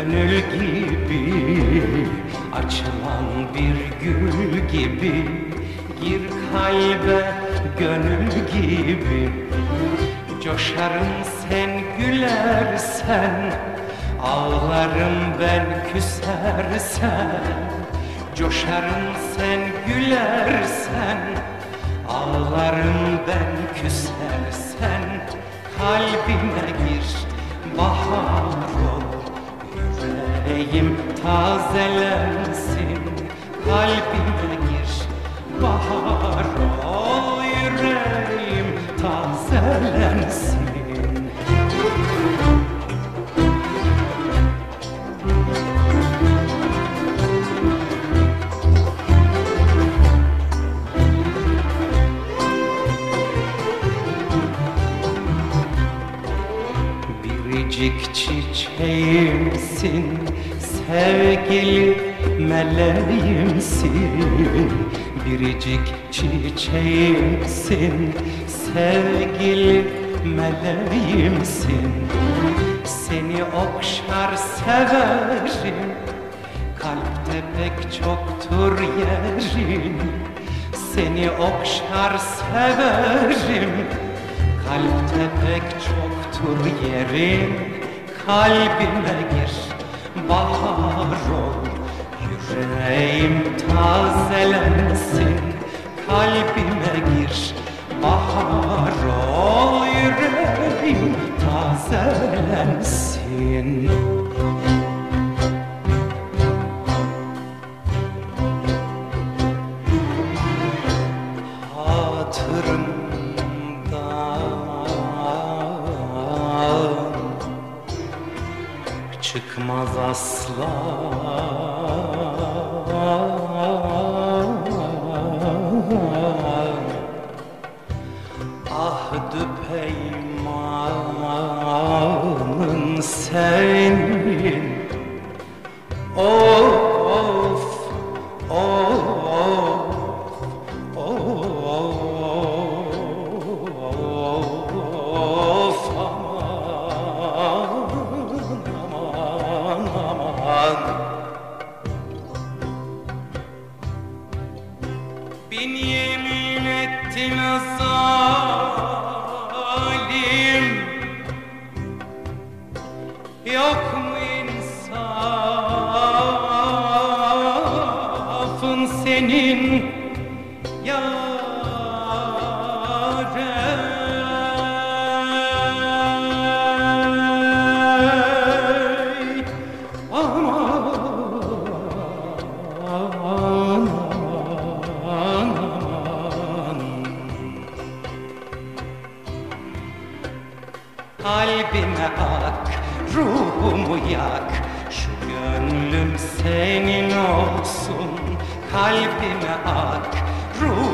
Gönül gibi açılan bir gül gibi, gir kalbe gönül gibi. Coşarım sen gülersen, ağlarım ben küsersen. Coşarım sen gülersen, ağlarım ben küsersen. Kalbime gir, bahar ol, yüreğim tazelensin. Kalbime gir, bahar ol, yüreğim tazelensin. Biricik çiçeğimsin, sevgili meleğimsin. Biricik çiçeğimsin, sevgili meleğimsin. Seni okşar severim, kalpte pek çoktur yerin. Seni okşar severim, kalpte pek çoktur yerin. Kalbime gir, bahar ol, yüreğim tazelensin. Kalbime gir, bahar ol, yüreğim tazelensin. Çıkmaz asla ahd-ı peymanın senin. Of, of, of, bin yemin ettin zalim, yok mu insafın senin yâre? Kalbime ak, ruhumu yak, şu gönlüm senin olsun. Kalbime ak, ruhumu